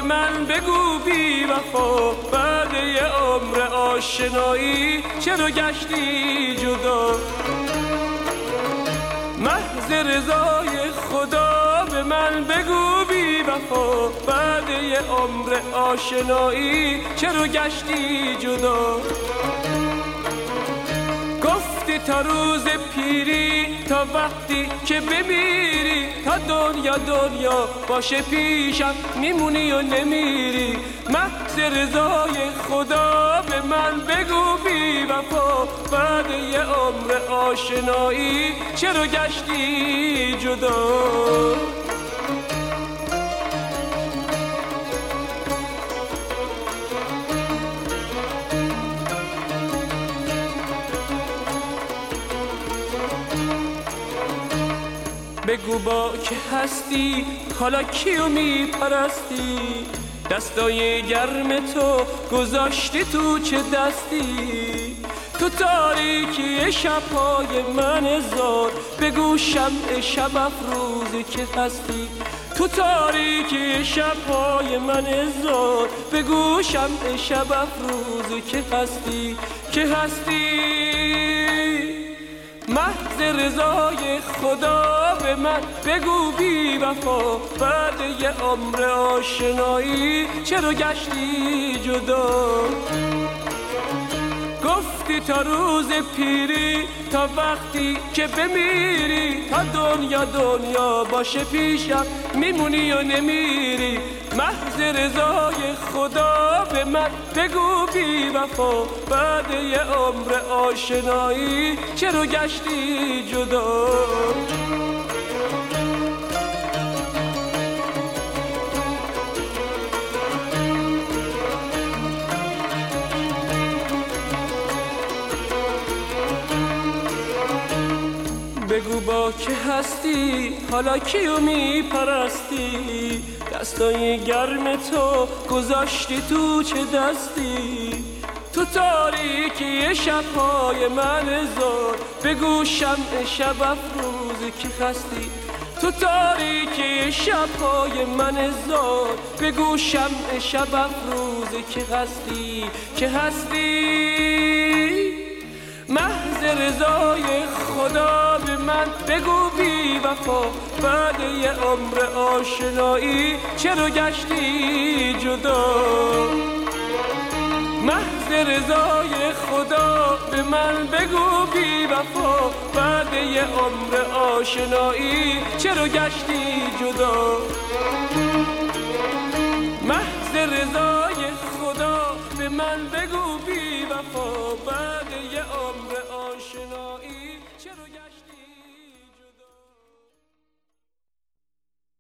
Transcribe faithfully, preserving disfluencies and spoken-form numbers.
من بگو بی وفا، بعد یه عمر آشنایی چرا گشتی جدا؟ محض رضای خدا به من بگو بی وفا، بعد یه عمر آشنایی چرا گشتی جدا؟ گفتی تا روز پیری، تا وقتی که بمیری، تا دنیا دنیا باشه پیشم میمونی و نمیری. محض رضای خدا به من بگو بی وفا، بعد یه عمر آشنایی چرا گشتی جدا؟ بگو با که هستی حالا کیو میپرستی؟ دستای گرم تو گذاشتی تو چه دستی؟ تو تاریکی شب‌های من زار بگو شمع شب افروز که هستی. تو تاریکی شب‌های من زار بگو شمع شب افروز که هستی، که هستی. محض رضای خدا به من بگو بی وفا، بعد یه عمر آشنایی چرا گشتی جدا؟ گفتی تا روز پیری، تا وقتی که بمیری، تا دنیا دنیا باشه پیشم میمونی و نمیری. محض رضای خدا به من بگو بی وفا، بعد یه عمر آشنایی چرا گشتی جدا؟ بگو با که هستی حالا کیو میپرستی؟ دستای گرم تو گذاشتی تو چه دستی؟ تو تاریکی شب‌های من زار بگو شمع شب افروز که هستی. تو تاریکی شب‌های من زار بگو شمع شب افروز که هستی، که هستی. محض رضای خدا به من بگو بی وفا، بعد یه عمر آشنایی چرا گشتی جدا؟ محض رضای خدا به من بگو بی وفا، بعد یه عمر آشنایی چرا گشتی جدا؟ محض رضای خدا به من بگو بی وفا، بعد یه عمر آشنایی چرا گشتی